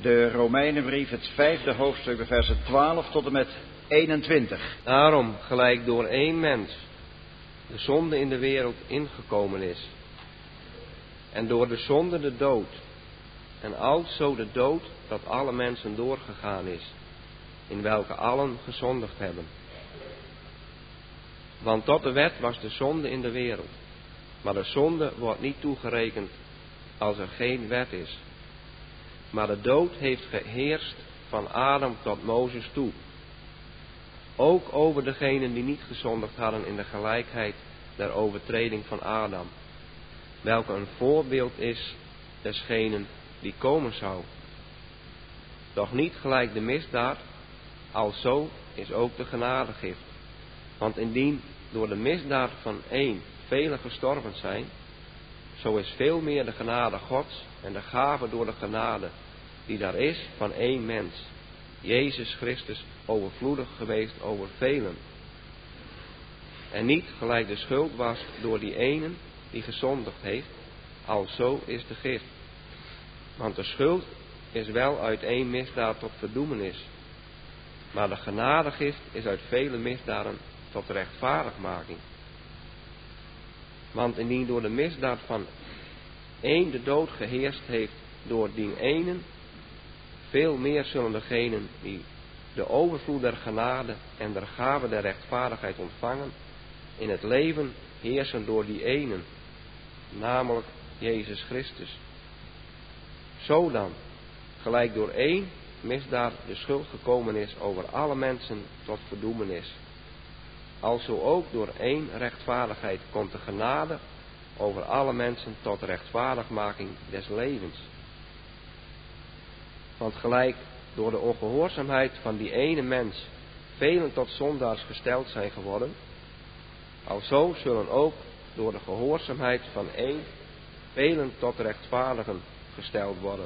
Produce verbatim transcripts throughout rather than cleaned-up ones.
de Romeinenbrief, het vijfde hoofdstuk, de versen twaalf tot en met eenentwintig. Daarom, gelijk door één mens de zonde in de wereld ingekomen is, en door de zonde de dood, en alzo de dood dat alle mensen doorgegaan is, in welke allen gezondigd hebben. Want tot de wet was de zonde in de wereld, maar de zonde wordt niet toegerekend als er geen wet is. Maar de dood heeft geheerst van Adam tot Mozes toe, ook over degenen die niet gezondigd hadden in de gelijkheid der overtreding van Adam, welke een voorbeeld is desgenen die komen zou. Doch niet gelijk de misdaad, alzo is ook de genadegift. Want indien door de misdaad van één velen gestorven zijn, zo is veel meer de genade Gods en de gave door de genade die daar is van één mens, Jezus Christus, overvloedig geweest over velen. En niet gelijk de schuld was door die ene die gezondigd heeft, alzo is de gift. Want de schuld is wel uit één misdaad tot verdoemenis, maar de genadegift is uit vele misdaden tot rechtvaardigmaking. Want indien door de misdaad van één de dood geheerst heeft door die ene, veel meer zullen degenen die de overvloed der genade en der gave der rechtvaardigheid ontvangen, in het leven heersen door die ene, namelijk Jezus Christus. Zo dan, gelijk door één misdaad de schuld gekomen is over alle mensen tot verdoemenis, alzo ook door één rechtvaardigheid komt de genade over alle mensen tot rechtvaardigmaking des levens. Want gelijk door de ongehoorzaamheid van die ene mens velen tot zondaars gesteld zijn geworden, alzo zullen ook door de gehoorzaamheid van één velen tot rechtvaardigen gesteld worden.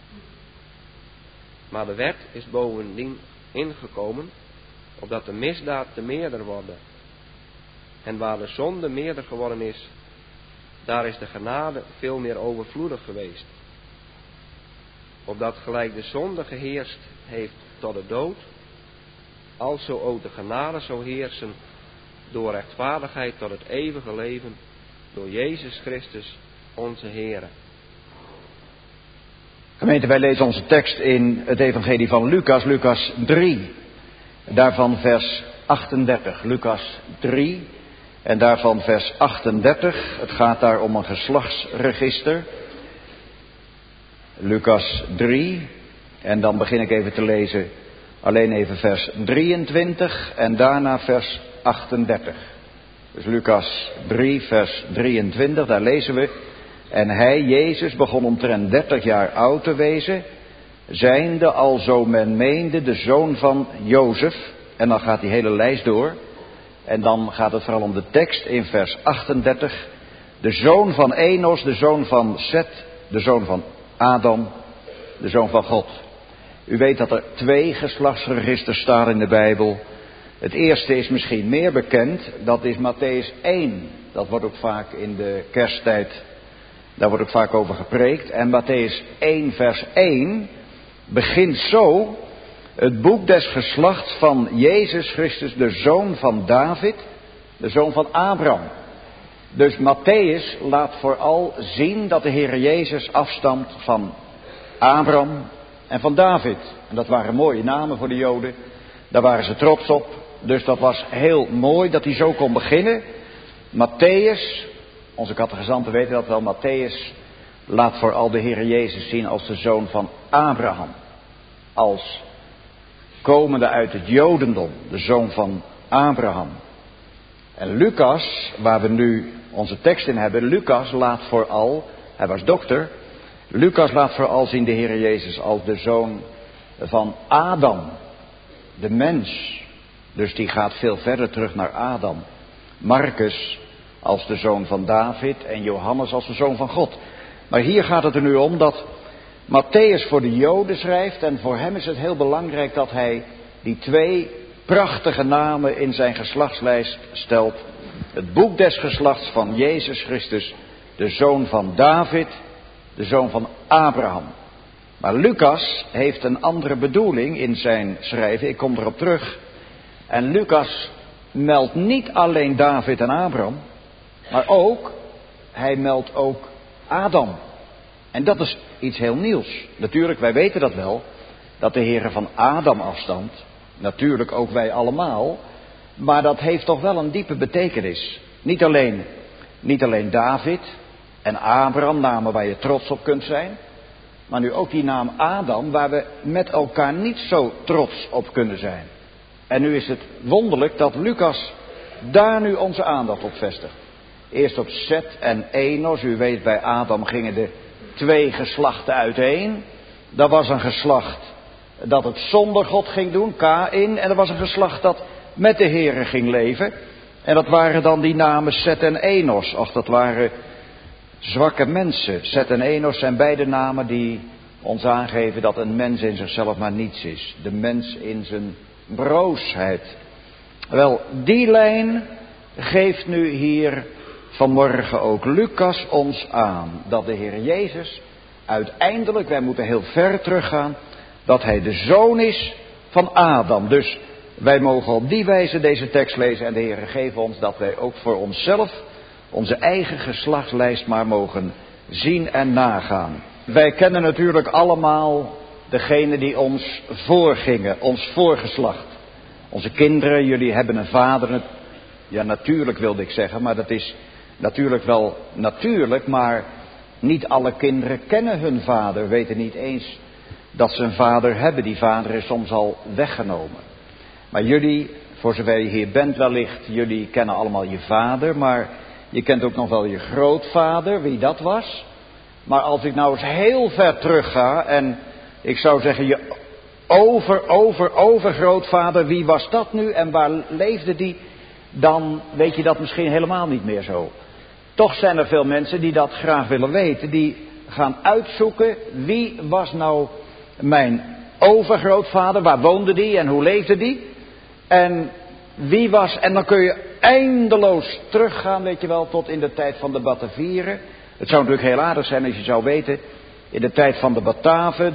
Maar de wet is bovendien ingekomen, opdat de misdaad te meerder worden. En waar de zonde meerder geworden is, daar is de genade veel meer overvloedig geweest. Opdat gelijk de zonde geheerst heeft tot de dood, alzo ook de genade zou heersen door rechtvaardigheid tot het eeuwige leven, door Jezus Christus onze Heere. Gemeente, wij lezen onze tekst in het evangelie van Lucas, Lucas drie. Daarvan vers achtendertig. Lucas drie en daarvan vers achtendertig. Het gaat daar om een geslachtsregister. Lucas drie. En dan begin ik even te lezen alleen even vers drieëntwintig en daarna vers achtendertig. Dus Lucas drie vers drieëntwintig, daar lezen we: En hij, Jezus, begon omtrent dertig jaar oud te wezen, zijnde alzo men meende de zoon van Jozef. En dan gaat die hele lijst door. En dan gaat het vooral om de tekst in vers achtendertig. De zoon van Enos, de zoon van Set, de zoon van Adam, de zoon van God. U weet dat er twee geslachtsregisters staan in de Bijbel. Het eerste is misschien meer bekend, dat is Mattheüs één. Dat wordt ook vaak in de kersttijd, daar wordt ook vaak over gepreekt. En Mattheüs één vers één begint zo: het boek des geslachts van Jezus Christus, de zoon van David, de zoon van Abraham. Dus Mattheüs laat vooral zien dat de Heer Jezus afstamt van Abraham en van David. En dat waren mooie namen voor de Joden. Daar waren ze trots op. Dus dat was heel mooi dat hij zo kon beginnen. Mattheüs, onze catechizanten weten dat wel, Mattheüs laat vooral de Heer Jezus zien als de zoon van Abraham. Als komende uit het Jodendom, de zoon van Abraham. En Lucas, waar we nu onze tekst in hebben, Lucas laat vooral, hij was dokter, Lucas laat vooral zien de Heer Jezus als de zoon van Adam, de mens. Dus die gaat veel verder terug naar Adam. Marcus als de zoon van David en Johannes als de zoon van God. Maar hier gaat het er nu om dat Mattheüs voor de Joden schrijft, en voor hem is het heel belangrijk dat hij die twee prachtige namen in zijn geslachtslijst stelt. Het boek des geslachts van Jezus Christus, de zoon van David, de zoon van Abraham. Maar Lucas heeft een andere bedoeling in zijn schrijven. Ik kom erop terug. En Lucas meldt niet alleen David en Abraham, maar ook, hij meldt ook Adam. En dat is iets heel nieuws. Natuurlijk, wij weten dat wel, dat de Heere van Adam afstamt. Natuurlijk ook wij allemaal. Maar dat heeft toch wel een diepe betekenis. Niet alleen, niet alleen David en Abraham, namen waar je trots op kunt zijn. Maar nu ook die naam Adam, waar we met elkaar niet zo trots op kunnen zijn. En nu is het wonderlijk dat Lucas daar nu onze aandacht op vestigt. Eerst op Seth en Enos. U weet, bij Adam gingen de twee geslachten uiteen. Dat was een geslacht dat het zonder God ging doen, Kaïn. En er was een geslacht dat met de Heere ging leven. En dat waren dan die namen Seth en Enos. Och, dat waren zwakke mensen. Seth en Enos zijn beide namen die ons aangeven dat een mens in zichzelf maar niets is. De mens in zijn broosheid. Wel, die lijn geeft nu hier vanmorgen ook Lucas ons aan. Dat de Heer Jezus uiteindelijk, wij moeten heel ver teruggaan, dat hij de zoon is van Adam. Dus wij mogen op die wijze deze tekst lezen en de Heer geeft ons dat wij ook voor onszelf onze eigen geslachtslijst maar mogen zien en nagaan. Wij kennen natuurlijk allemaal degene die ons voorgingen, ons voorgeslacht. Onze kinderen, jullie hebben een vader. Ja, natuurlijk wilde ik zeggen, maar dat is natuurlijk wel natuurlijk. Maar niet alle kinderen kennen hun vader, weten niet eens dat ze een vader hebben. Die vader is soms al weggenomen. Maar jullie, voor zover je hier bent wellicht, jullie kennen allemaal je vader. Maar je kent ook nog wel je grootvader, wie dat was. Maar als ik nou eens heel ver terug ga en ik zou zeggen je over, over, overgrootvader, wie was dat nu en waar leefde die? Dan weet je dat misschien helemaal niet meer zo. Toch zijn er veel mensen die dat graag willen weten. Die gaan uitzoeken wie was nou mijn overgrootvader, waar woonde die en hoe leefde die? En wie was, en dan kun je eindeloos teruggaan, weet je wel, tot in de tijd van de Batavieren. Het zou natuurlijk heel aardig zijn als je zou weten, in de tijd van de Bataven,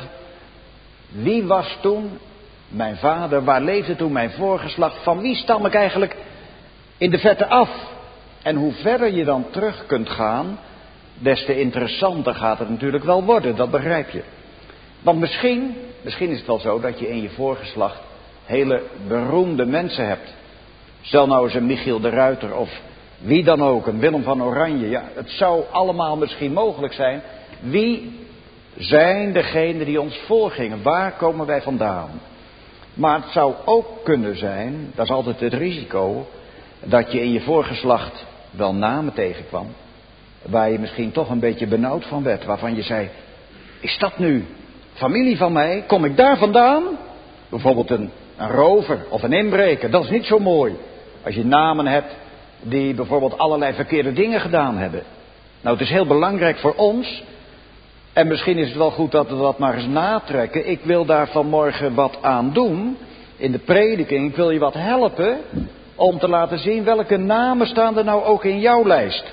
wie was toen mijn vader, waar leefde toen mijn voorgeslacht, van wie stam ik eigenlijk in de verte af? En hoe verder je dan terug kunt gaan, des te interessanter gaat het natuurlijk wel worden, dat begrijp je. Want misschien, misschien is het wel zo dat je in je voorgeslacht hele beroemde mensen hebt. Stel nou eens een Michiel de Ruiter of wie dan ook, een Willem van Oranje. Ja, het zou allemaal misschien mogelijk zijn. Wie zijn degenen die ons voorgingen? Waar komen wij vandaan? Maar het zou ook kunnen zijn, dat is altijd het risico, dat je in je voorgeslacht wel namen tegenkwam, waar je misschien toch een beetje benauwd van werd, waarvan je zei, is dat nu familie van mij? Kom ik daar vandaan? Bijvoorbeeld een, een rover of een inbreker, dat is niet zo mooi. Als je namen hebt die bijvoorbeeld allerlei verkeerde dingen gedaan hebben. Nou, het is heel belangrijk voor ons, en misschien is het wel goed dat we dat maar eens natrekken. Ik wil daar vanmorgen wat aan doen, in de prediking. Ik wil je wat helpen om te laten zien welke namen staan er nou ook in jouw lijst.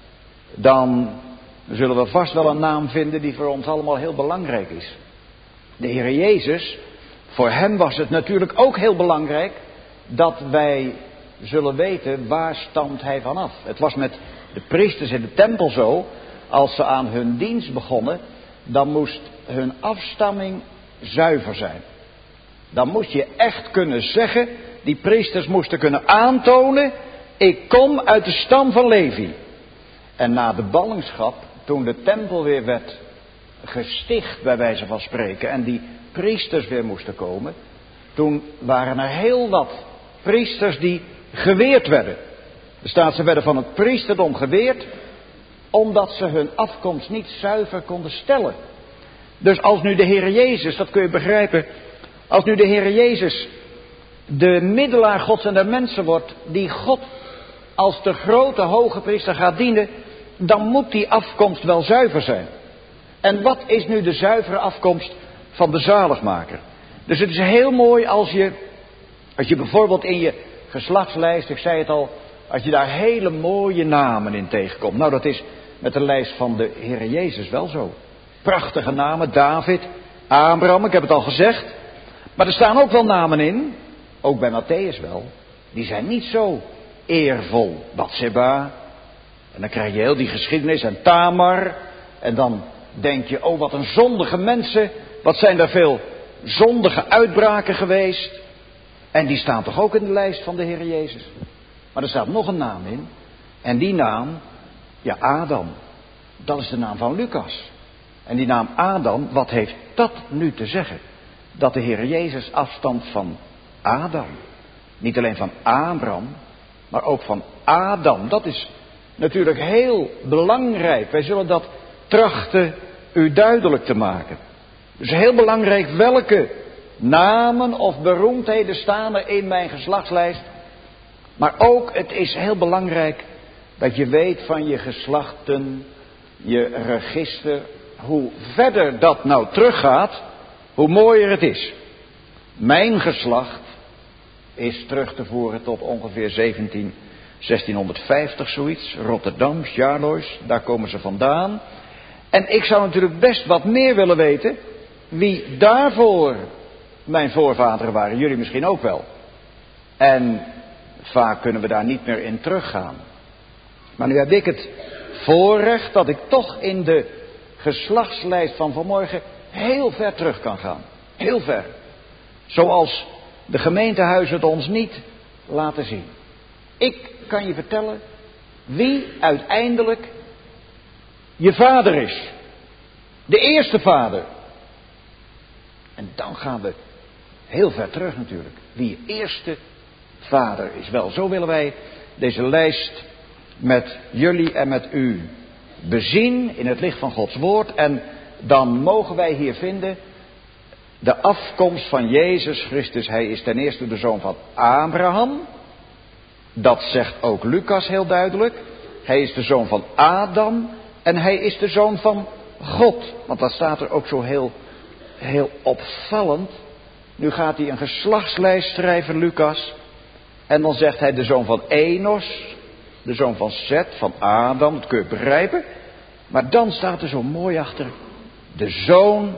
Dan zullen we vast wel een naam vinden die voor ons allemaal heel belangrijk is. De Heer Jezus, voor hem was het natuurlijk ook heel belangrijk dat wij zullen weten waar stamt hij vanaf. Het was met de priesters in de tempel zo, als ze aan hun dienst begonnen, dan moest hun afstamming zuiver zijn. Dan moest je echt kunnen zeggen, die priesters moesten kunnen aantonen, ik kom uit de stam van Levi. En na de ballingschap, toen de tempel weer werd gesticht, bij wijze van spreken, en die priesters weer moesten komen, toen waren er heel wat priesters die geweerd werden. Er staat, ze werden van het priesterdom geweerd, omdat ze hun afkomst niet zuiver konden stellen. Dus als nu de Heer Jezus, dat kun je begrijpen, als nu de Heer Jezus de middelaar Gods en der mensen wordt, die God als de grote hoge priester gaat dienen, dan moet die afkomst wel zuiver zijn. En wat is nu de zuivere afkomst van de zaligmaker? Dus het is heel mooi als je, als je bijvoorbeeld in je geslachtslijst, ik zei het al, als je daar hele mooie namen in tegenkomt. Nou, dat is met de lijst van de Heer Jezus wel zo. Prachtige namen, David, Abraham, ik heb het al gezegd. Maar er staan ook wel namen in, ook bij Matthäus wel. Die zijn niet zo eervol. Batseba. En dan krijg je heel die geschiedenis en Tamar. En dan denk je, oh wat een zondige mensen. Wat zijn daar veel zondige uitbraken geweest. En die staan toch ook in de lijst van de Heer Jezus. Maar er staat nog een naam in. En die naam, ja Adam. Dat is de naam van Lucas. En die naam Adam, wat heeft dat nu te zeggen? Dat de Heer Jezus afstamt van Adam. Niet alleen van Abraham, maar ook van Adam. Dat is natuurlijk heel belangrijk. Wij zullen dat trachten u duidelijk te maken. Dus heel belangrijk, welke namen of beroemdheden staan er in mijn geslachtslijst. Maar ook, het is heel belangrijk dat je weet van je geslachten, je register. Hoe verder dat nou teruggaat, hoe mooier het is. Mijn geslacht is terug te voeren tot ongeveer zeventien, zestienhonderdvijftig zoiets. Rotterdam, Sjalois, daar komen ze vandaan. En ik zou natuurlijk best wat meer willen weten wie daarvoor mijn voorvaderen waren. Jullie misschien ook wel. En vaak kunnen we daar niet meer in teruggaan. Maar nu heb ik het voorrecht dat ik toch in de geslachtslijst van vanmorgen heel ver terug kan gaan. Heel ver. Zoals de gemeentehuizen het ons niet laten zien. Ik kan je vertellen wie uiteindelijk je vader is. De eerste vader. En dan gaan we heel ver terug natuurlijk. Wie je eerste vader is. Wel, zo willen wij deze lijst met jullie en met u bezien in het licht van Gods woord. En dan mogen wij hier vinden de afkomst van Jezus Christus. Hij is ten eerste de zoon van Abraham. Dat zegt ook Lucas heel duidelijk. Hij is de zoon van Adam. En hij is de zoon van God. Want dat staat er ook zo heel, heel opvallend. Nu gaat hij een geslachtslijst schrijven, Lucas. En dan zegt hij de zoon van Enos. De zoon van Zet, van Adam. Dat kun je begrijpen. Maar dan staat er zo mooi achter. De zoon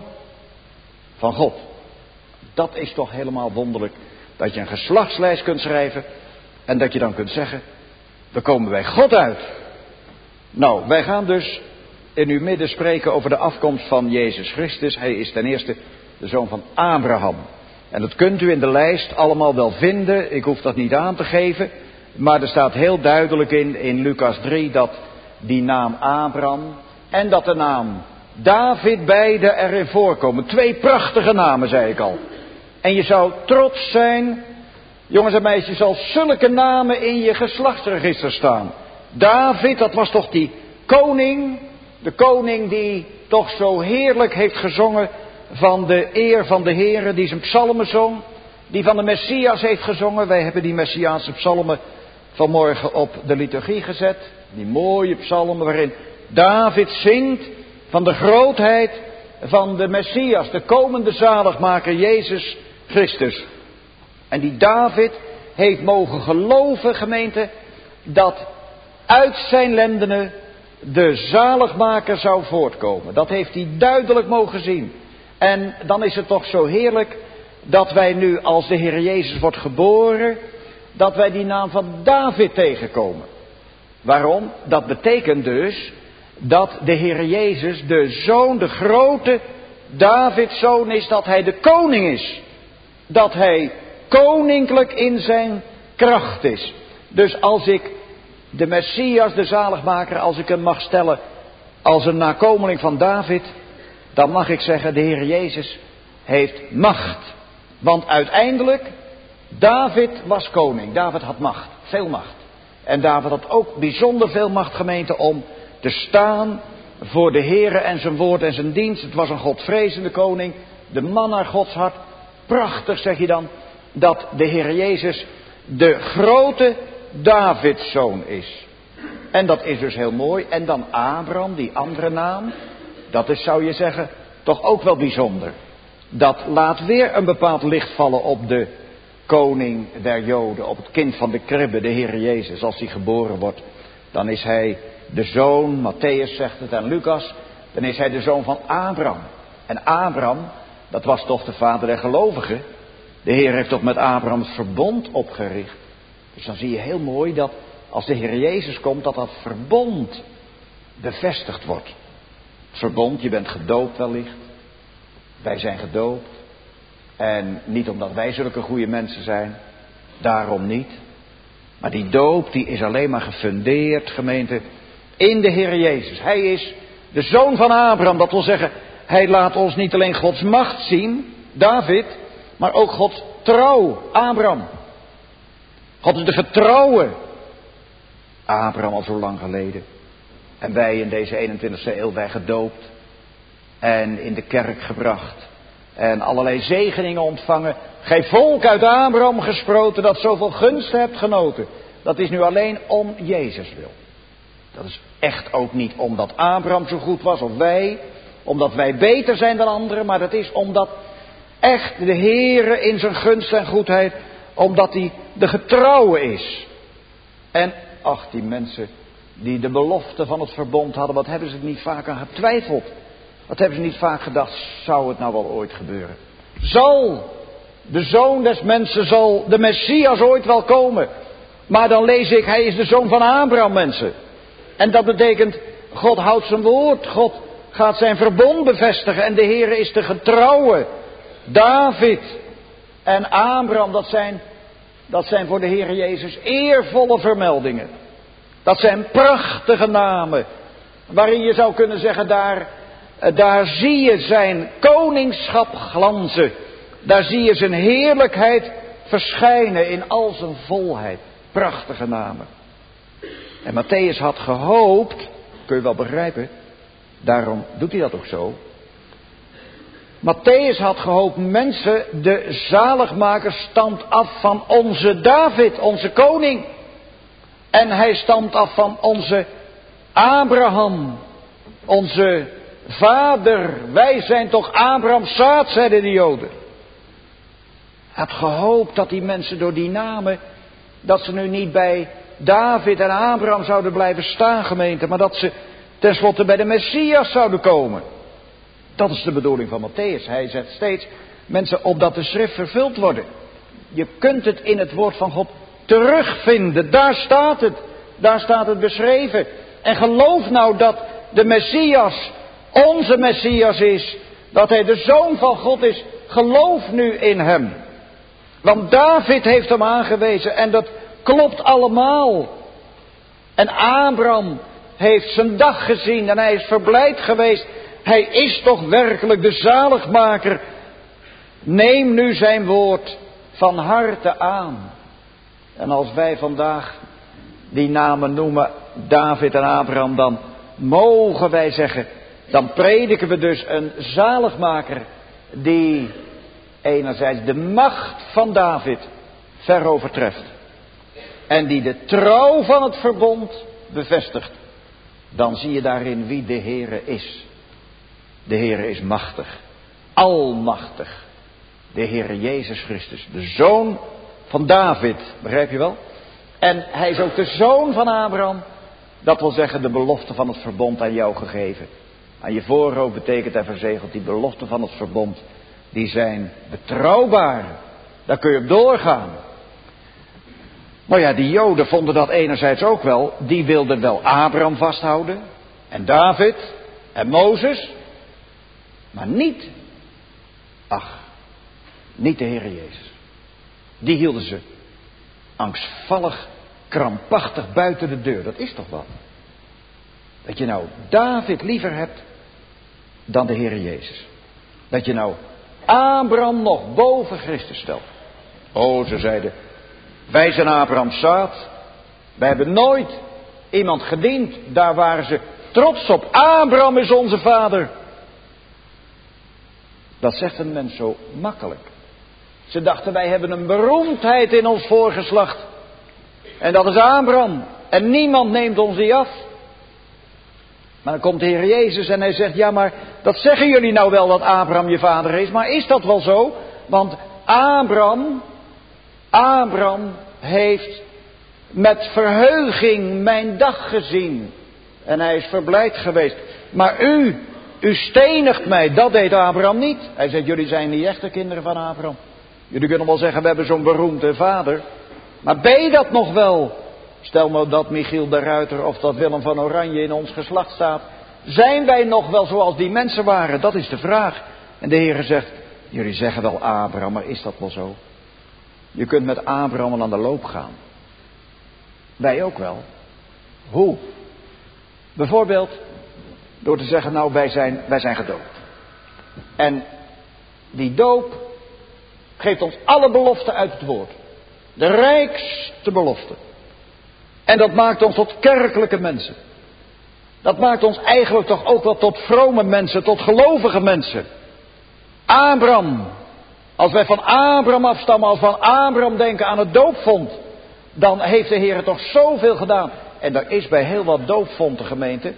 van God. Dat is toch helemaal wonderlijk. Dat je een geslachtslijst kunt schrijven. En dat je dan kunt zeggen. We komen bij God uit. Nou, wij gaan dus in uw midden spreken over de afkomst van Jezus Christus. Hij is ten eerste de zoon van Abraham. En dat kunt u in de lijst allemaal wel vinden. Ik hoef dat niet aan te geven. Maar er staat heel duidelijk in, in Lucas drie, dat die naam Abraham en dat de naam David beide erin voorkomen. Twee prachtige namen, zei ik al. En je zou trots zijn, jongens en meisjes, als zulke namen in je geslachtsregister staan. David, dat was toch die koning, de koning die toch zo heerlijk heeft gezongen van de eer van de Heere, die zijn psalmen zong, die van de Messias heeft gezongen. Wij hebben die Messiaanse psalmen vanmorgen op de liturgie gezet. Die mooie psalmen waarin David zingt van de grootheid van de Messias, de komende zaligmaker Jezus Christus. En die David heeft mogen geloven, gemeente, dat uit zijn lendenen de zaligmaker zou voortkomen. Dat heeft hij duidelijk mogen zien. En dan is het toch zo heerlijk dat wij nu, als de Heer Jezus wordt geboren, dat wij die naam van David tegenkomen. Waarom? Dat betekent dus dat de Heer Jezus de zoon, de grote Davids zoon is, dat hij de koning is. Dat hij koninklijk in zijn kracht is. Dus als ik de Messias, de zaligmaker, als ik hem mag stellen als een nakomeling van David, dan mag ik zeggen, de Heer Jezus heeft macht. Want uiteindelijk, David was koning. David had macht, veel macht. En David had ook bijzonder veel macht, gemeente, om te staan voor de Heere en zijn woord en zijn dienst. Het was een godvrezende koning, de man naar Gods hart. Prachtig, zeg je dan, dat de Heer Jezus de grote Davidszoon is. En dat is dus heel mooi. En dan Abraham, die andere naam, dat is, zou je zeggen, toch ook wel bijzonder. Dat laat weer een bepaald licht vallen op de koning der Joden, op het kind van de kribbe, de Heer Jezus. Als hij geboren wordt, dan is hij de zoon, Matthäus zegt het en Lucas, dan is hij de zoon van Abraham. En Abraham, dat was toch de vader der gelovigen. De Heer heeft toch met Abraham het verbond opgericht. Dus dan zie je heel mooi dat als de Heer Jezus komt, dat dat verbond bevestigd wordt. Het verbond, je bent gedoopt wellicht. Wij zijn gedoopt. En niet omdat wij zulke goede mensen zijn. Daarom niet. Maar die doop die is alleen maar gefundeerd, gemeente, in de Heer Jezus. Hij is de zoon van Abraham. Dat wil zeggen, hij laat ons niet alleen Gods macht zien, David, maar ook Gods trouw, Abraham. God is de getrouwe Abraham al zo lang geleden. En wij in deze eenentwintigste eeuw, wij gedoopt en in de kerk gebracht. En allerlei zegeningen ontvangen. Gij volk uit Abraham gesproten dat zoveel gunst hebt genoten. Dat is nu alleen om Jezus wil. Dat is echt ook niet omdat Abraham zo goed was of wij. Omdat wij beter zijn dan anderen. Maar dat is omdat echt de Heere in zijn gunst en goedheid. Omdat hij de getrouwe is. En ach, die mensen die de belofte van het verbond hadden. Wat hebben ze er niet vaak aan getwijfeld. Wat hebben ze niet vaak gedacht. Zou het nou wel ooit gebeuren. Zal de zoon des mensen, zal de Messias ooit wel komen. Maar dan lees ik, hij is de zoon van Abraham, mensen. En dat betekent, God houdt zijn woord. God gaat zijn verbond bevestigen. En de Heere is de getrouwe. David en Abraham, dat zijn, dat zijn voor de Heere Jezus eervolle vermeldingen. Dat zijn prachtige namen. Waarin je zou kunnen zeggen, daar, daar zie je zijn koningschap glanzen. Daar zie je zijn heerlijkheid verschijnen in al zijn volheid. Prachtige namen. En Matthäus had gehoopt, kun je wel begrijpen, daarom doet hij dat ook zo. Matthäus had gehoopt mensen, de zaligmaker stamt af van onze David, onze koning. En hij stamt af van onze Abraham, onze vader. Wij zijn toch Abrahams zaad, zeiden de Joden. Hij had gehoopt dat die mensen door die namen, dat ze nu niet bij David en Abraham zouden blijven staan, gemeente, maar dat ze tenslotte bij de Messias zouden komen. Dat is de bedoeling van Matthäus. Hij zet steeds mensen opdat de schrift vervuld worden. Je kunt het in het woord van God terugvinden. Daar staat het. Daar staat het beschreven. En geloof nou dat de Messias onze Messias is. Dat hij de Zoon van God is. Geloof nu in hem. Want David heeft hem aangewezen en dat klopt allemaal. En Abraham heeft zijn dag gezien en hij is verblijd geweest. Hij is toch werkelijk de zaligmaker. Neem nu zijn woord van harte aan. En als wij vandaag die namen noemen, David en Abraham, dan mogen wij zeggen, dan prediken we dus een zaligmaker die enerzijds de macht van David ver overtreft. En die de trouw van het verbond bevestigt. Dan zie je daarin wie de Heere is. De Heere is machtig. Almachtig. De Heere Jezus Christus. De zoon van David. Begrijp je wel? En hij is ook de zoon van Abraham. Dat wil zeggen de belofte van het verbond aan jou gegeven. Aan je voorhoofd betekent en verzegeld die belofte van het verbond. Die zijn betrouwbaar. Daar kun je op doorgaan. Maar ja, die Joden vonden dat enerzijds ook wel. Die wilden wel Abraham vasthouden. En David. En Mozes. Maar niet. Ach. Niet de Heere Jezus. Die hielden ze angstvallig, krampachtig buiten de deur. Dat is toch wat? Dat je nou David liever hebt dan de Heere Jezus. Dat je nou Abraham nog boven Christus stelt. Oh, ze zeiden, wij zijn Abrahams zaad. Wij hebben nooit iemand gediend. Daar waren ze trots op. Abraham is onze vader. Dat zegt een mens zo makkelijk. Ze dachten, wij hebben een beroemdheid in ons voorgeslacht. En dat is Abraham. En niemand neemt ons die af. Maar dan komt de Heer Jezus en hij zegt, ja maar dat zeggen jullie nou wel dat Abraham je vader is. Maar is dat wel zo? Want Abraham, Abraham heeft met verheuging mijn dag gezien. En hij is verblijd geweest. Maar u, u stenigt mij. Dat deed Abraham niet. Hij zegt, jullie zijn niet echte kinderen van Abraham. Jullie kunnen wel zeggen, we hebben zo'n beroemde vader. Maar ben je dat nog wel? Stel nou dat Michiel de Ruiter of dat Willem van Oranje in ons geslacht staat. Zijn wij nog wel zoals die mensen waren? Dat is de vraag. En de Heere zegt, jullie zeggen wel Abraham, maar is dat wel zo? Je kunt met Abraham wel aan de loop gaan. Wij ook wel. Hoe? Bijvoorbeeld door te zeggen, nou wij zijn, wij zijn gedoopt. En die doop geeft ons alle beloften uit het woord. De rijkste beloften. En dat maakt ons tot kerkelijke mensen. Dat maakt ons eigenlijk toch ook wel tot vrome mensen, tot gelovige mensen. Abraham. Als wij van Abraham afstammen, als we van Abraham denken aan het doopvond, dan heeft de Heer toch zoveel gedaan. En er is bij heel wat doopvonden gemeente,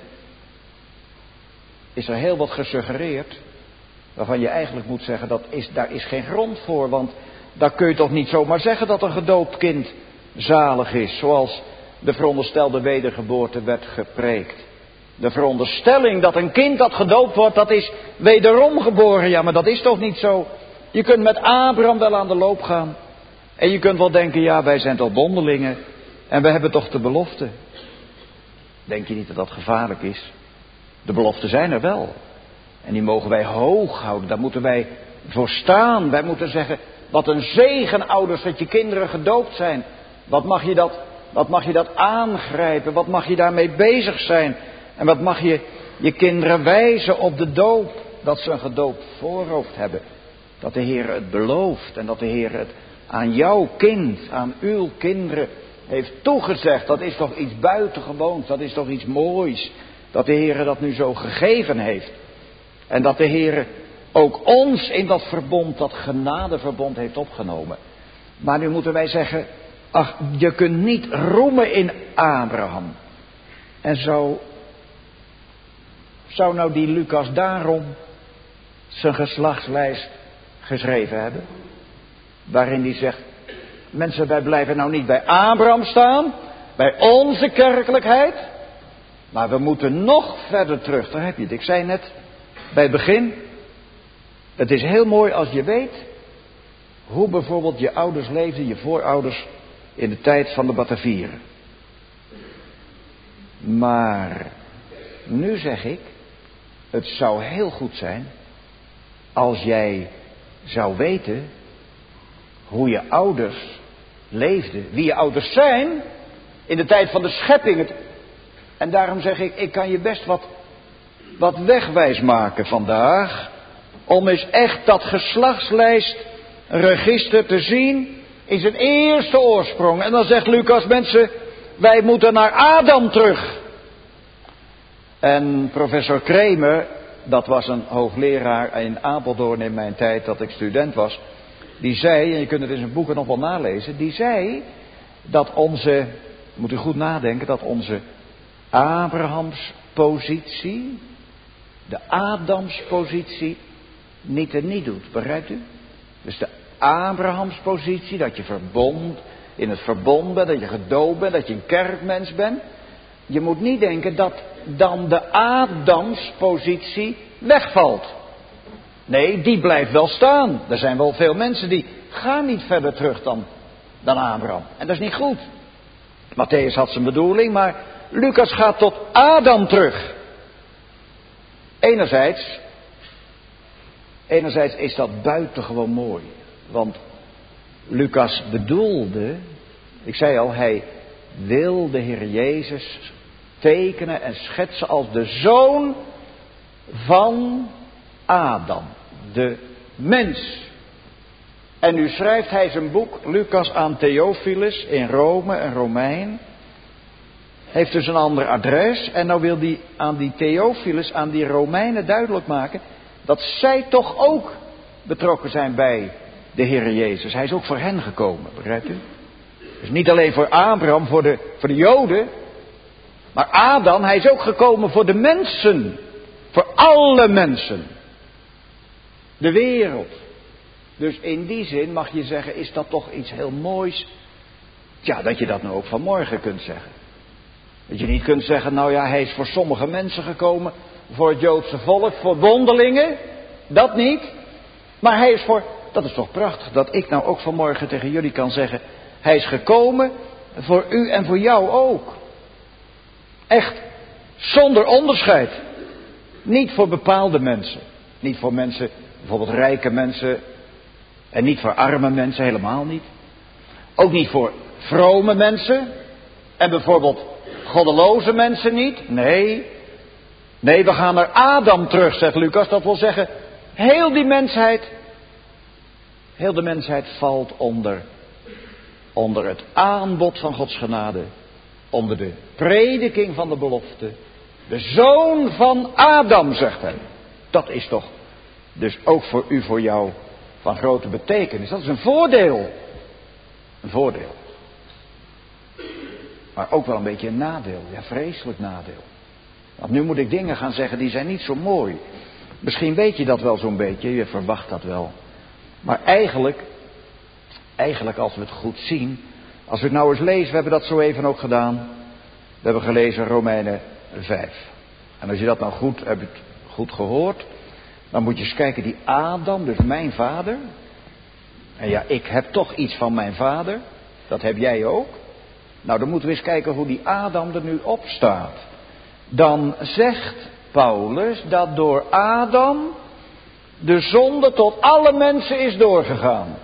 is er heel wat gesuggereerd, waarvan je eigenlijk moet zeggen, dat is, daar is geen grond voor. Want daar kun je toch niet zomaar zeggen dat een gedoopt kind zalig is, zoals de veronderstelde wedergeboorte werd gepreekt. De veronderstelling dat een kind dat gedoopt wordt, dat is wederom geboren. Ja, maar dat is toch niet zo. Je kunt met Abraham wel aan de loop gaan. En je kunt wel denken, ja, wij zijn toch bondelingen. En we hebben toch de belofte. Denk je niet dat dat gevaarlijk is? De beloften zijn er wel. En die mogen wij hoog houden. Daar moeten wij voor staan. Wij moeten zeggen, wat een zegen, ouders, dat je kinderen gedoopt zijn. Wat mag je dat, wat mag je dat aangrijpen? Wat mag je daarmee bezig zijn? En wat mag je je kinderen wijzen op de doop? Dat ze een gedoopt voorhoofd hebben. Dat de Heer het belooft. En dat de Heer het aan jouw kind, aan uw kinderen heeft toegezegd. Dat is toch iets buitengewoons. Dat is toch iets moois. Dat de Heer dat nu zo gegeven heeft. En dat de Heer ook ons in dat verbond, dat genadeverbond heeft opgenomen. Maar nu moeten wij zeggen, ach, je kunt niet roemen in Abraham. En zo, zou nou die Lucas daarom zijn geslachtslijst geschreven hebben? Waarin hij zegt, mensen, wij blijven nou niet bij Abraham staan, bij onze kerkelijkheid, maar we moeten nog verder terug. Daar heb je het. Ik zei net bij het begin, het is heel mooi als je weet hoe bijvoorbeeld je ouders leefden, je voorouders, in de tijd van de Batavieren. Maar nu zeg ik, het zou heel goed zijn als jij zou weten hoe je ouders leefden, wie je ouders zijn in de tijd van de schepping. En daarom zeg ik, ik kan je best wat, wat wegwijs maken vandaag, om eens echt dat geslachtslijstregister te zien in zijn eerste oorsprong. En dan zegt Lucas, mensen, wij moeten naar Adam terug. En professor Kremer, dat was een hoogleraar in Apeldoorn in mijn tijd dat ik student was, die zei, en je kunt het in zijn boeken nog wel nalezen, die zei dat onze, moet u goed nadenken, dat onze Abrahamspositie, de Adamspositie, niet er niet doet, begrijpt u? Dus de Abrahamspositie, dat je verbond, in het verbond bent, dat je gedoopt bent, dat je een kerkmens bent. Je moet niet denken dat dan de Adamspositie wegvalt. Nee, die blijft wel staan. Er zijn wel veel mensen die gaan niet verder terug dan, dan Abraham. En dat is niet goed. Matthäus had zijn bedoeling, maar Lucas gaat tot Adam terug. Enerzijds, enerzijds is dat buitengewoon mooi. Want Lucas bedoelde, ik zei al, hij wil de Heer Jezus tekenen en schetsen als de zoon van Adam, de mens. En nu schrijft hij zijn boek, Lucas, aan Theophilus in Rome, een Romein. Heeft dus een ander adres. En nou wil hij aan die Theophilus, aan die Romeinen duidelijk maken dat zij toch ook betrokken zijn bij de Heer Jezus. Hij is ook voor hen gekomen, begrijpt u? Dus niet alleen voor Abraham, voor de, voor de Joden. Maar Adam, hij is ook gekomen voor de mensen. Voor alle mensen. De wereld. Dus in die zin mag je zeggen, is dat toch iets heel moois. Ja, dat je dat nou ook vanmorgen kunt zeggen. Dat je niet kunt zeggen, nou ja, hij is voor sommige mensen gekomen. voor het Joodse volk, voor bondelingen. Dat niet. Maar hij is voor, dat is toch prachtig, dat ik nou ook vanmorgen tegen jullie kan zeggen, hij is gekomen voor u en voor jou ook. Echt, zonder onderscheid. Niet voor bepaalde mensen. Niet voor mensen, bijvoorbeeld rijke mensen. En niet voor arme mensen, helemaal niet. Ook niet voor vrome mensen. En bijvoorbeeld goddeloze mensen niet. Nee. Nee, we gaan naar Adam terug, zegt Lucas. Dat wil zeggen, heel die mensheid. Heel de mensheid valt onder. Onder het aanbod van Gods genade. Onder de prediking van de belofte. De zoon van Adam, zegt hij. Dat is toch dus ook voor u, voor jou, van grote betekenis. Dat is een voordeel. Een voordeel. Maar ook wel een beetje een nadeel. Ja, vreselijk nadeel. Want nu moet ik dingen gaan zeggen die zijn niet zo mooi. Misschien weet je dat wel zo'n beetje. Je verwacht dat wel. Maar eigenlijk, eigenlijk als we het goed zien. Als we het nou eens lezen, we hebben dat zo even ook gedaan. We hebben gelezen Romeinen vijf. En als je dat nou goed hebt goed gehoord. Dan moet je eens kijken, die Adam, dus mijn vader. En ja, ik heb toch iets van mijn vader. Dat heb jij ook. Nou, dan moeten we eens kijken hoe die Adam er nu op staat. Dan zegt Paulus dat door Adam de zonde tot alle mensen is doorgegaan.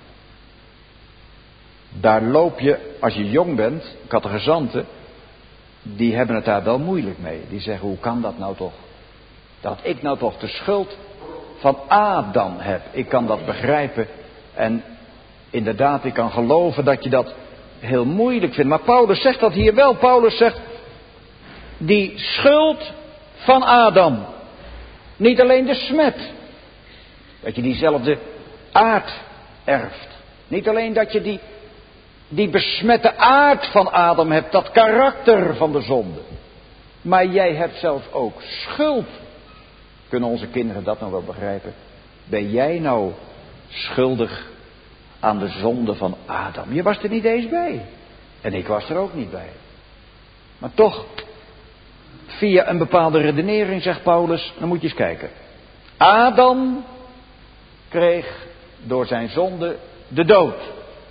Daar loop je, als je jong bent, catechizanten, die hebben het daar wel moeilijk mee. Die zeggen, hoe kan dat nou toch? Dat ik nou toch de schuld van Adam heb. Ik kan dat begrijpen. En inderdaad, ik kan geloven dat je dat heel moeilijk vindt. Maar Paulus zegt dat hier wel. Paulus zegt, die schuld van Adam. Niet alleen de smet. Dat je diezelfde aard erft. Niet alleen dat je die, die besmette aard van Adam hebt. Dat karakter van de zonde. Maar jij hebt zelfs ook schuld. Kunnen onze kinderen dat nou wel begrijpen? Ben jij nou schuldig aan de zonde van Adam? Je was er niet eens bij. En ik was er ook niet bij. Maar toch, via een bepaalde redenering, zegt Paulus, dan moet je eens kijken. Adam kreeg door zijn zonde de dood.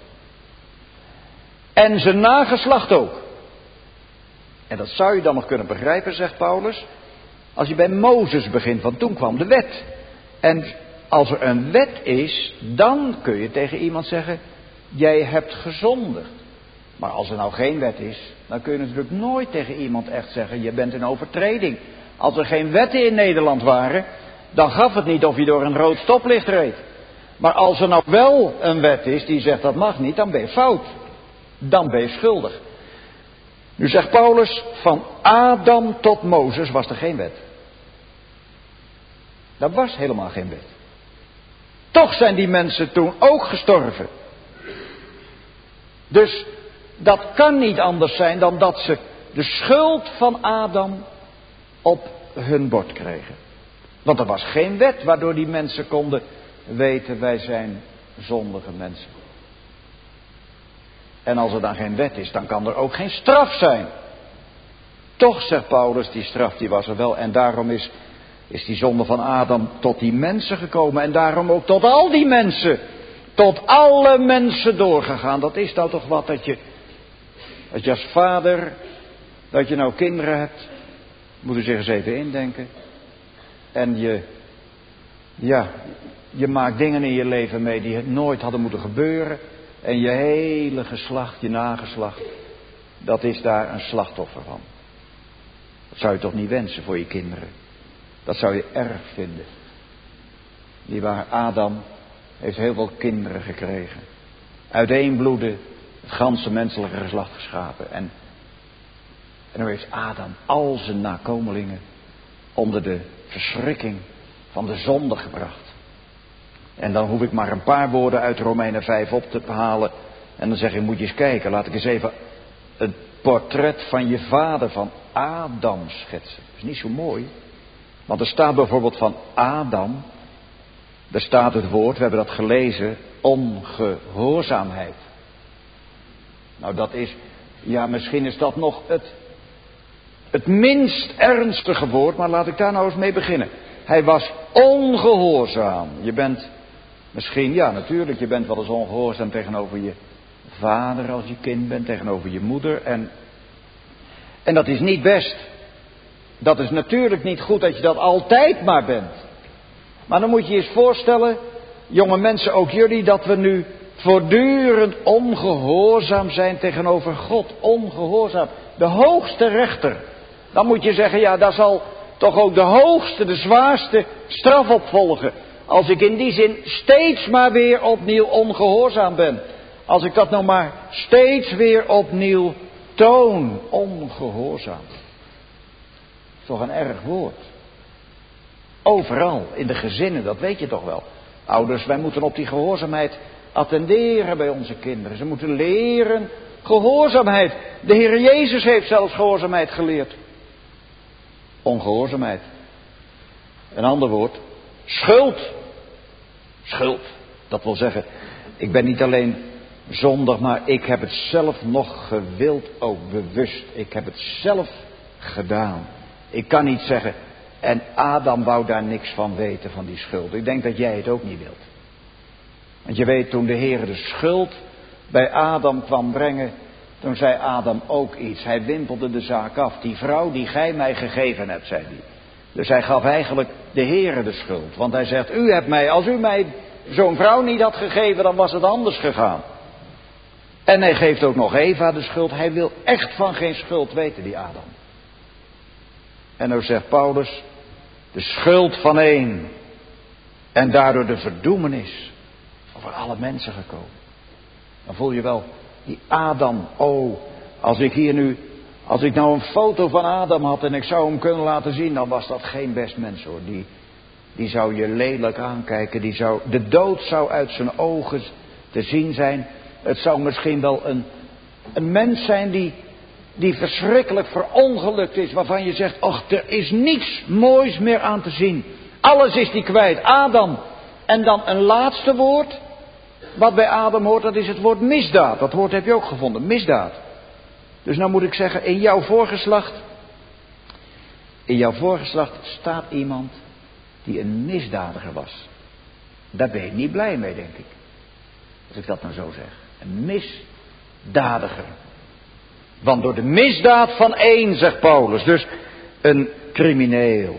En zijn nageslacht ook. En dat zou je dan nog kunnen begrijpen, zegt Paulus, als je bij Mozes begint, want toen kwam de wet. En als er een wet is, dan kun je tegen iemand zeggen, jij hebt gezondigd. Maar als er nou geen wet is, dan kun je natuurlijk nooit tegen iemand echt zeggen, je bent in overtreding. Als er geen wetten in Nederland waren, dan gaf het niet of je door een rood stoplicht reed. Maar als er nou wel een wet is die zegt dat mag niet, dan ben je fout. Dan ben je schuldig. Nu zegt Paulus, van Adam tot Mozes was er geen wet. Er was helemaal geen wet. Toch zijn die mensen toen ook gestorven. Dus dat kan niet anders zijn dan dat ze de schuld van Adam op hun bord kregen. Want er was geen wet waardoor die mensen konden weten, wij zijn zondige mensen. En als er dan geen wet is, dan kan er ook geen straf zijn. Toch, zegt Paulus, die straf die was er wel. En daarom is, is die zonde van Adam tot die mensen gekomen. En daarom ook tot al die mensen. Tot alle mensen doorgegaan. Dat is nou toch wat dat je, dat je als vader, dat je nou kinderen hebt. Moet u zich eens even indenken. En je, ja, je maakt dingen in je leven mee die nooit hadden moeten gebeuren. En je hele geslacht, je nageslacht, dat is daar een slachtoffer van. Dat zou je toch niet wensen voor je kinderen. Dat zou je erg vinden. Niewaar, Adam heeft heel veel kinderen gekregen. Uit één bloede het ganse menselijke geslacht geschapen. En, en nu heeft Adam al zijn nakomelingen onder de verschrikking van de zonde gebracht. En dan hoef ik maar een paar woorden uit Romeinen vijf op te halen. En dan zeg ik, moet je eens kijken, laat ik eens even het portret van je vader, van Adam, schetsen. Dat is niet zo mooi. Want er staat bijvoorbeeld van Adam, er staat het woord, we hebben dat gelezen, ongehoorzaamheid. Nou dat is, ja misschien is dat nog het, Het minst ernstige woord, maar laat ik daar nou eens mee beginnen. Hij was ongehoorzaam. Je bent misschien, ja natuurlijk, je bent wel eens ongehoorzaam tegenover je vader als je kind bent, tegenover je moeder. En, en dat is niet best. Dat is natuurlijk niet goed dat je dat altijd maar bent. Maar dan moet je je eens voorstellen, jonge mensen, ook jullie, dat we nu voortdurend ongehoorzaam zijn tegenover God. Ongehoorzaam. De hoogste rechter. Dan moet je zeggen, ja, daar zal toch ook de hoogste, de zwaarste straf op volgen. Als ik in die zin steeds maar weer opnieuw ongehoorzaam ben. Als ik dat nou maar steeds weer opnieuw toon. Ongehoorzaam. Toch een erg woord. Overal, in de gezinnen, dat weet je toch wel. Ouders, wij moeten op die gehoorzaamheid attenderen bij onze kinderen. Ze moeten leren gehoorzaamheid. De Heer Jezus heeft zelfs gehoorzaamheid geleerd. Ongehoorzaamheid. Een ander woord. Schuld. Schuld. Dat wil zeggen, ik ben niet alleen zondig, maar ik heb het zelf nog gewild, ook bewust. Ik heb het zelf gedaan. Ik kan niet zeggen, en Adam wou daar niks van weten, van die schuld. Ik denk dat jij het ook niet wilt. Want je weet, toen de Heer de schuld bij Adam kwam brengen, toen zei Adam ook iets. Hij wimpelde de zaak af. Die vrouw die gij mij gegeven hebt, zei hij. Dus hij gaf eigenlijk de Heer de schuld. Want hij zegt, u hebt mij, als u mij zo'n vrouw niet had gegeven, dan was het anders gegaan. En hij geeft ook nog Eva de schuld. Hij wil echt van geen schuld weten, die Adam. En nou zegt Paulus, de schuld van één. En daardoor de verdoemenis over alle mensen gekomen. Dan voel je wel, die Adam, oh, als ik hier nu, als ik nou een foto van Adam had en ik zou hem kunnen laten zien, dan was dat geen best mens hoor. Die, die zou je lelijk aankijken, die zou, de dood zou uit zijn ogen te zien zijn. Het zou misschien wel een, een mens zijn die, die verschrikkelijk verongelukt is, waarvan je zegt, och, er is niets moois meer aan te zien. Alles is die kwijt, Adam. En dan een laatste woord, wat bij Adam hoort, dat is het woord misdaad. Dat woord heb je ook gevonden, misdaad. Dus nou moet ik zeggen, in jouw voorgeslacht, in jouw voorgeslacht staat iemand die een misdadiger was. Daar ben je niet blij mee, denk ik. Als ik dat nou zo zeg. Een misdadiger. Want door de misdaad van één, zegt Paulus, dus een crimineel.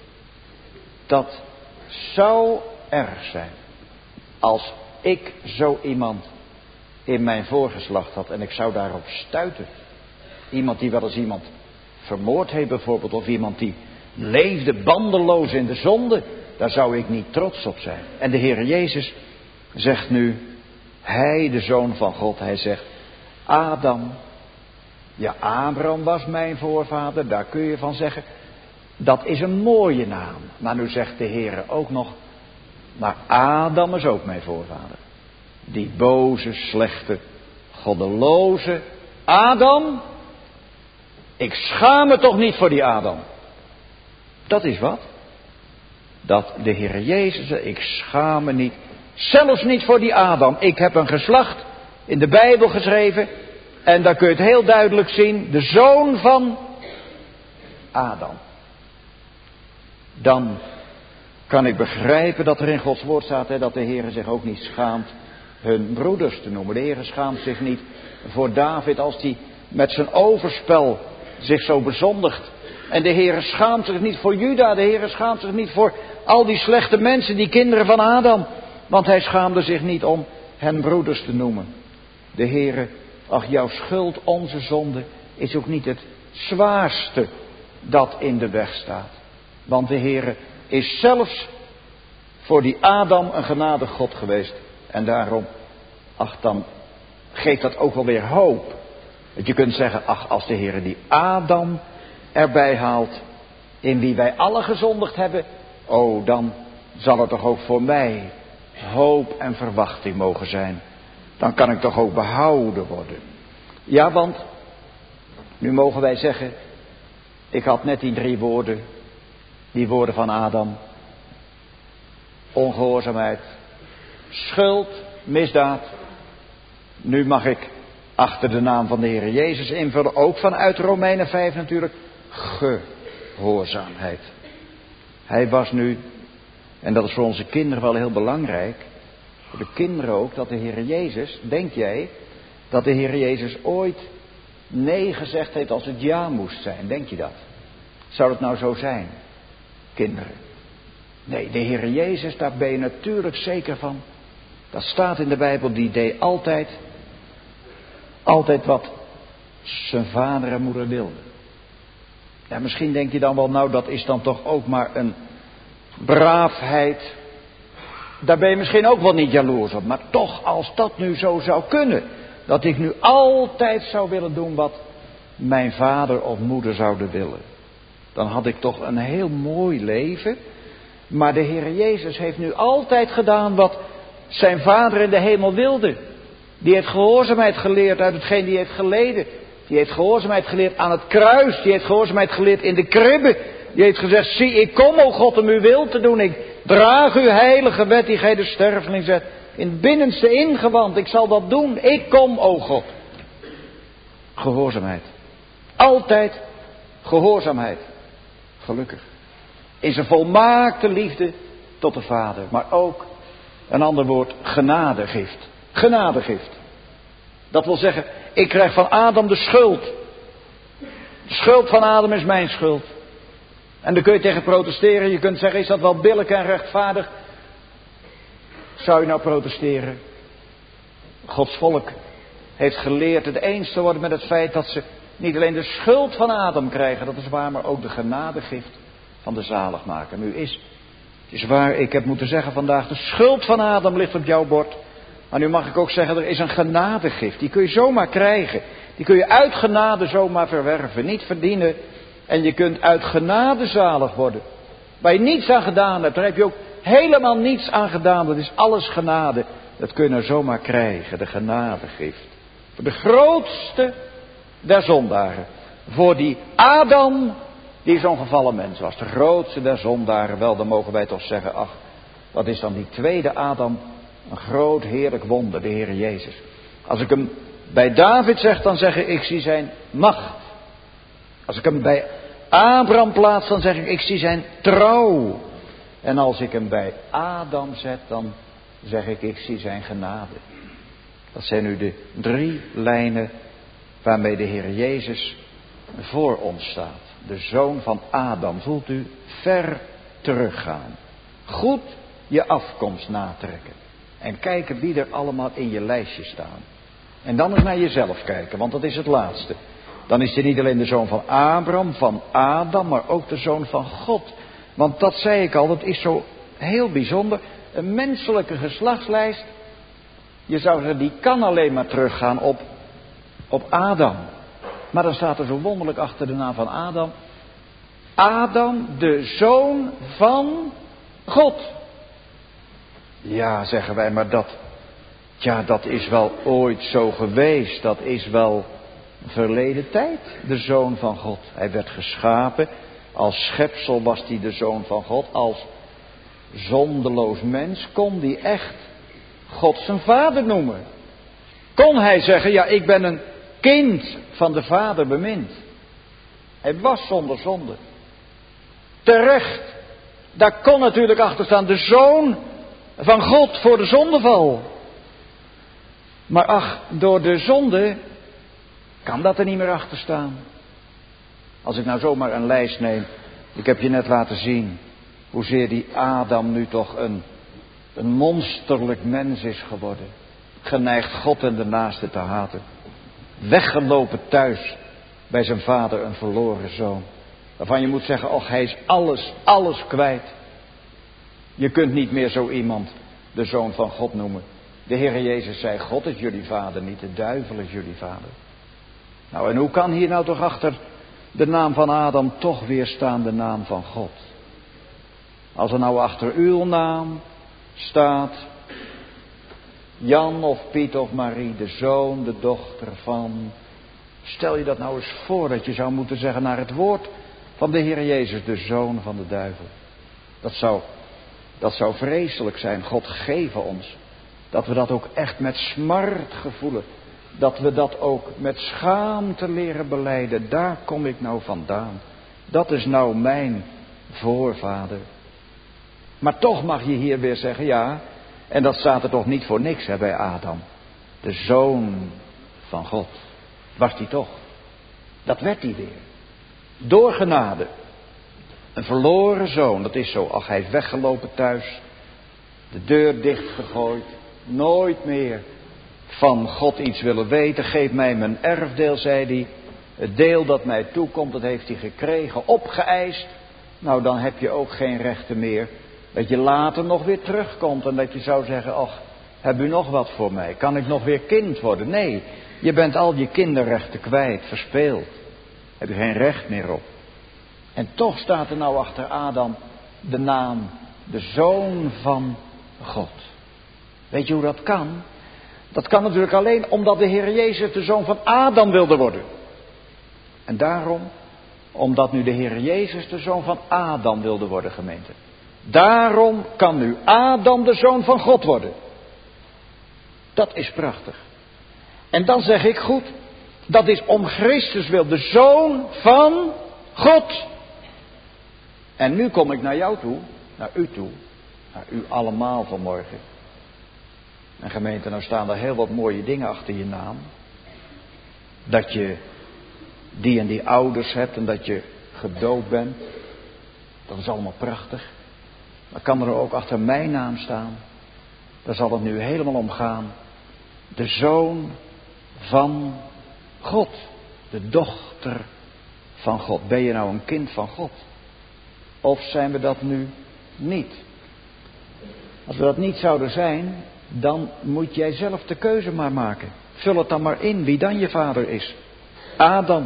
Dat zou erg zijn als ik zo iemand in mijn voorgeslacht had en ik zou daarop stuiten. Iemand die wel eens iemand vermoord heeft bijvoorbeeld, of iemand die leefde bandeloos in de zonde, daar zou ik niet trots op zijn. En de Heer Jezus zegt nu, hij, de Zoon van God, hij zegt, Adam, ja, Abraham was mijn voorvader, daar kun je van zeggen, dat is een mooie naam. Maar nu zegt de Heer ook nog, maar Adam is ook mijn voorvader. Die boze, slechte, goddeloze Adam. Ik schaam me toch niet voor die Adam. Dat is wat? Dat de Heer Jezus, ik schaam me niet. Zelfs niet voor die Adam. Ik heb een geslacht in de Bijbel geschreven. En daar kun je het heel duidelijk zien. De zoon van Adam. Dan kan ik begrijpen dat er in Gods woord staat, hè, dat de Heer zich ook niet schaamt hun broeders te noemen. De Heer schaamt zich niet voor David als hij met zijn overspel zich zo bezondigt. En de Heer schaamt zich niet voor Juda. De Heer schaamt zich niet voor al die slechte mensen, die kinderen van Adam. Want hij schaamde zich niet om hen broeders te noemen. De Heer, ach, jouw schuld, onze zonde, is ook niet het zwaarste dat in de weg staat. Want de Heer is zelfs voor die Adam een genadig God geweest. En daarom, ach, dan geeft dat ook wel weer hoop. Dat je kunt zeggen, ach, als de Heer die Adam erbij haalt, in wie wij alle gezondigd hebben, oh, dan zal er toch ook voor mij hoop en verwachting mogen zijn. Dan kan ik toch ook behouden worden. Ja, want nu mogen wij zeggen, ik had net die drie woorden, die woorden van Adam. Ongehoorzaamheid, schuld, misdaad. Nu mag ik achter de naam van de Heer Jezus invullen, ook vanuit Romeinen vijf natuurlijk, gehoorzaamheid. Hij was nu, en dat is voor onze kinderen wel heel belangrijk, voor de kinderen ook, dat de Heer Jezus, denk jij, dat de Heer Jezus ooit nee gezegd heeft als het ja moest zijn? Denk je dat? Zou het nou zo zijn, kinderen? Nee, de Heer Jezus, daar ben je natuurlijk zeker van. Dat staat in de Bijbel, die deed altijd, altijd wat zijn vader en moeder wilden. Ja, misschien denk je dan wel, nou dat is dan toch ook maar een braafheid. Daar ben je misschien ook wel niet jaloers op. Maar toch, als dat nu zo zou kunnen, dat ik nu altijd zou willen doen wat mijn vader of moeder zouden willen, dan had ik toch een heel mooi leven. Maar de Heer Jezus heeft nu altijd gedaan wat zijn vader in de hemel wilde. Die heeft gehoorzaamheid geleerd uit hetgeen die heeft geleden. Die heeft gehoorzaamheid geleerd aan het kruis. Die heeft gehoorzaamheid geleerd in de kribbe. Die heeft gezegd, zie ik kom, o God, om uw wil te doen. Ik draag uw heilige wet die gij de sterveling zet in het binnenste ingewand. Ik zal dat doen. Ik kom, o God. Gehoorzaamheid. Altijd gehoorzaamheid. Gelukkig. In zijn volmaakte liefde tot de Vader. Maar ook, een ander woord, genadegift. Genadegift. Dat wil zeggen, ik krijg van Adam de schuld. De schuld van Adam is mijn schuld. En daar kun je tegen protesteren. Je kunt zeggen, is dat wel billijk en rechtvaardig? Zou je nou protesteren? Gods volk heeft geleerd het eens te worden met het feit dat ze niet alleen de schuld van Adam krijgen, dat is waar, maar ook de genadegift van de zaligmaker. Nu is, het is waar, ik heb moeten zeggen vandaag, de schuld van Adam ligt op jouw bord. Maar nu mag ik ook zeggen, er is een genadegift. Die kun je zomaar krijgen. Die kun je uit genade zomaar verwerven. Niet verdienen. En je kunt uit genade zalig worden. Waar je niets aan gedaan hebt. Daar heb je ook helemaal niets aan gedaan. Dat is alles genade. Dat kun je nou zomaar krijgen. De genadegift. Voor de grootste der zondaren. Voor die Adam, die zo'n gevallen mens was. De grootste der zondaren. Wel, dan mogen wij toch zeggen, ach, wat is dan die tweede Adam? Een groot heerlijk wonder, de Heer Jezus. Als ik hem bij David zeg, dan zeg ik, ik zie zijn macht. Als ik hem bij Abraham plaats, dan zeg ik, ik zie zijn trouw. En als ik hem bij Adam zet, dan zeg ik, ik zie zijn genade. Dat zijn nu de drie lijnen waarmee de Heer Jezus voor ons staat. De zoon van Adam. Voelt u ver teruggaan. Goed je afkomst natrekken. En kijken wie er allemaal in je lijstje staan. En dan eens naar jezelf kijken, want dat is het laatste. Dan is hij niet alleen de zoon van Abraham, van Adam, maar ook de zoon van God. Want dat zei ik al, dat is zo heel bijzonder. Een menselijke geslachtslijst, je zou zeggen, die kan alleen maar teruggaan op, op Adam. Maar dan staat er zo wonderlijk achter de naam van Adam. Adam, de zoon van God. Ja, zeggen wij, maar dat, ja, dat is wel ooit zo geweest. Dat is wel verleden tijd, de zoon van God. Hij werd geschapen. Als schepsel was hij de zoon van God. Als zondeloos mens kon hij echt God zijn vader noemen. Kon hij zeggen, ja, ik ben een kind van de Vader bemind. Hij was zonder zonde. Terecht. Daar kon natuurlijk achter staan de zoon van God voor de zondeval. Maar ach, door de zonde kan dat er niet meer achter staan. Als ik nou zomaar een lijst neem. Ik heb je net laten zien hoezeer die Adam nu toch een, een monsterlijk mens is geworden. Geneigd God en de naaste te haten. Weggelopen thuis bij zijn vader, een verloren zoon. Waarvan je moet zeggen, och, hij is alles, alles kwijt. Je kunt niet meer zo iemand de zoon van God noemen. De Heer Jezus zei, God is jullie vader, niet de duivel is jullie vader. Nou, en hoe kan hier nou toch achter de naam van Adam toch weer staan de naam van God? Als er nou achter uw naam staat Jan of Piet of Marie, de zoon, de dochter van. Stel je dat nou eens voor dat je zou moeten zeggen naar het woord van de Heer Jezus, de zoon van de duivel. Dat zou, dat zou vreselijk zijn. God geven ons dat we dat ook echt met smart gevoelen. Dat we dat ook met schaamte leren belijden. Daar kom ik nou vandaan. Dat is nou mijn voorvader. Maar toch mag je hier weer zeggen, ja, en dat staat er toch niet voor niks hè, bij Adam. De zoon van God. Was die toch? Dat werd hij weer. Door genade. Een verloren zoon, dat is zo. Ach, hij is weggelopen thuis. De deur dichtgegooid. Nooit meer van God iets willen weten. Geef mij mijn erfdeel, zei hij. Het deel dat mij toekomt, dat heeft hij gekregen, opgeëist. Nou, dan heb je ook geen rechten meer. Dat je later nog weer terugkomt en dat je zou zeggen, ach, heb u nog wat voor mij? Kan ik nog weer kind worden? Nee, je bent al je kinderrechten kwijt, verspeeld. Heb je geen recht meer op. En toch staat er nou achter Adam de naam, de zoon van God. Weet je hoe dat kan? Dat kan natuurlijk alleen omdat de Heer Jezus de zoon van Adam wilde worden. En daarom, omdat nu de Heer Jezus de zoon van Adam wilde worden, gemeente. Daarom kan nu Adam de zoon van God worden. Dat is prachtig. En dan zeg ik goed, dat is om Christus wil, de zoon van God. En nu kom ik naar jou toe, naar u toe, naar u allemaal vanmorgen. En gemeente, nou staan er heel wat mooie dingen achter je naam. Dat je die en die ouders hebt en dat je gedoopt bent. Dat is allemaal prachtig. Maar kan er ook achter mijn naam staan. Daar zal het nu helemaal om gaan. De zoon van God. De dochter van God. Ben je nou een kind van God? Of zijn we dat nu niet? Als we dat niet zouden zijn, dan moet jij zelf de keuze maar maken. Vul het dan maar in wie dan je vader is. Adam.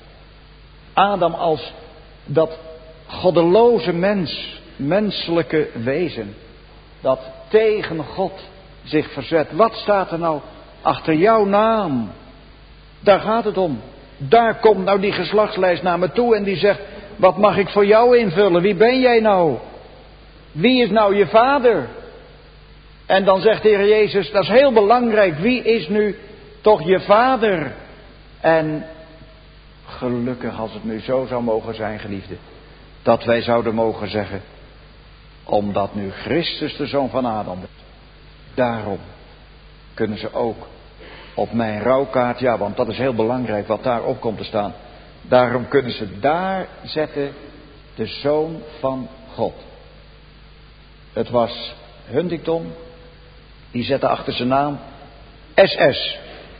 Adam als dat goddeloze mens, menselijke wezen, dat tegen God zich verzet. Wat staat er nou achter jouw naam? Daar gaat het om. Daar komt nou die geslachtslijst naar me toe en die zegt, wat mag ik voor jou invullen? Wie ben jij nou? Wie is nou je vader? En dan zegt de Heer Jezus, dat is heel belangrijk. Wie is nu toch je vader? En gelukkig als het nu zo zou mogen zijn, geliefde, dat wij zouden mogen zeggen, omdat nu Christus de zoon van Adam is. Daarom kunnen ze ook op mijn rouwkaart, ja, want dat is heel belangrijk wat daarop komt te staan. Daarom kunnen ze daar zetten, de zoon van God. Het was Huntington, die zette achter zijn naam S S.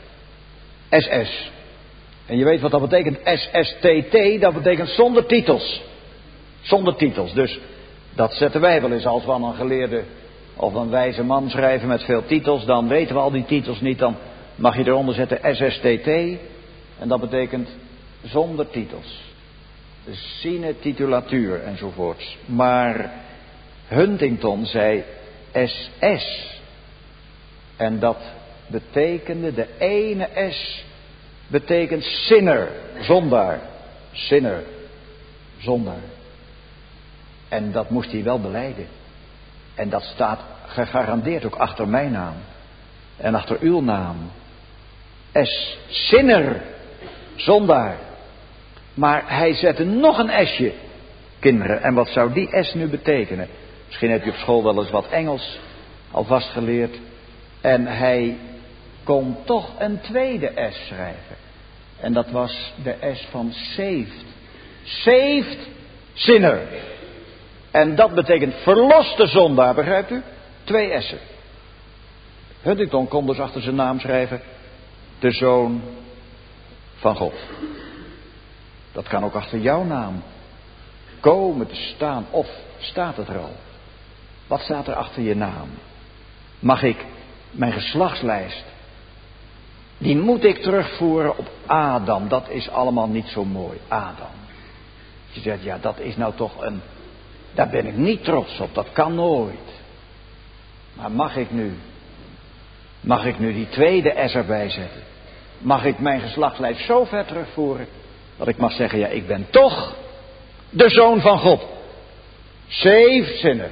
S S. En je weet wat dat betekent, S S T T, dat betekent zonder titels. Zonder titels, dus dat zetten wij wel eens als we aan een geleerde of een wijze man schrijven met veel titels. Dan weten we al die titels niet, dan mag je eronder zetten S S T T. En dat betekent zonder titels. Sine titulatuur enzovoorts. Maar Huntington zei S S. En dat betekende, de ene S betekent sinner, zondaar. Sinner, zondaar. En dat moest hij wel belijden. En dat staat gegarandeerd ook achter mijn naam. En achter uw naam. S, sinner, zondaar. Maar hij zette nog een S'je, kinderen. En wat zou die S nu betekenen? Misschien heb je op school wel eens wat Engels alvast geleerd. En hij kon toch een tweede S schrijven. En dat was de S van saved. Saved sinner. En dat betekent verloste zondaar, begrijpt u? Twee S'en. Huntington kon dus achter zijn naam schrijven, de zoon van God. Dat kan ook achter jouw naam komen te staan. Of staat het er al? Wat staat er achter je naam? Mag ik mijn geslachtslijst, die moet ik terugvoeren op Adam. Dat is allemaal niet zo mooi. Adam. Je zegt, ja, dat is nou toch een, daar ben ik niet trots op. Dat kan nooit. Maar mag ik nu, mag ik nu die tweede S erbij zetten? Mag ik mijn geslachtslijst zo ver terugvoeren, dat ik mag zeggen, ja, ik ben toch de zoon van God. Saved sinner.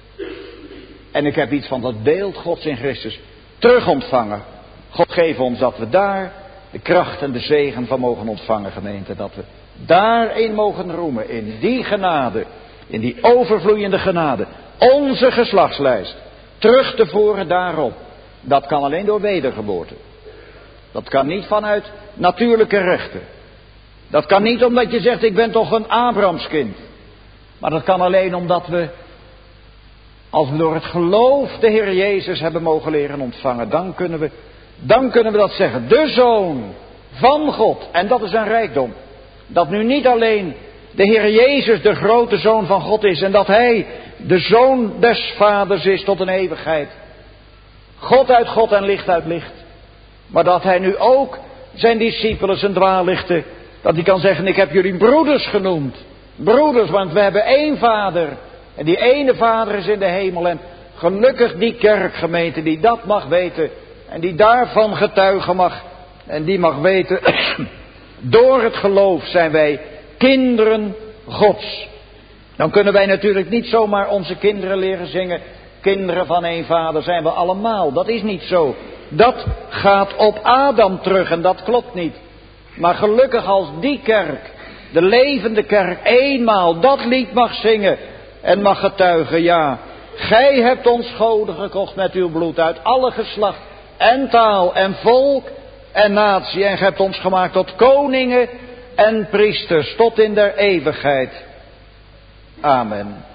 En ik heb iets van dat beeld Gods in Christus terug ontvangen. God geef ons dat we daar de kracht en de zegen van mogen ontvangen, gemeente. Dat we daarin mogen roemen, in die genade, in die overvloeiende genade, onze geslachtslijst terug te voeren daarop. Dat kan alleen door wedergeboorte. Dat kan niet vanuit natuurlijke rechten. Dat kan niet omdat je zegt, ik ben toch een Abrahamskind. Maar dat kan alleen omdat we, als we door het geloof de Heer Jezus hebben mogen leren ontvangen, dan kunnen we, dan kunnen we dat zeggen. De Zoon van God. En dat is een rijkdom. Dat nu niet alleen de Heer Jezus de grote Zoon van God is en dat Hij de Zoon des Vaders is tot een eeuwigheid. God uit God en licht uit licht. Maar dat Hij nu ook zijn discipelen, zijn dwaallichten, dat Hij kan zeggen, ik heb jullie broeders genoemd. Broeders, want we hebben één Vader. En die ene Vader is in de hemel. En gelukkig die kerkgemeente die dat mag weten. En die daarvan getuigen mag. En die mag weten, door het geloof zijn wij kinderen Gods. Dan kunnen wij natuurlijk niet zomaar onze kinderen leren zingen. Kinderen van één Vader zijn we allemaal. Dat is niet zo. Dat gaat op Adam terug en dat klopt niet. Maar gelukkig als die kerk, de levende kerk, eenmaal dat lied mag zingen en mag getuigen. Ja, gij hebt ons goden gekocht met uw bloed uit alle geslacht en taal en volk en natie. En gij hebt ons gemaakt tot koningen en priesters tot in der eeuwigheid. Amen.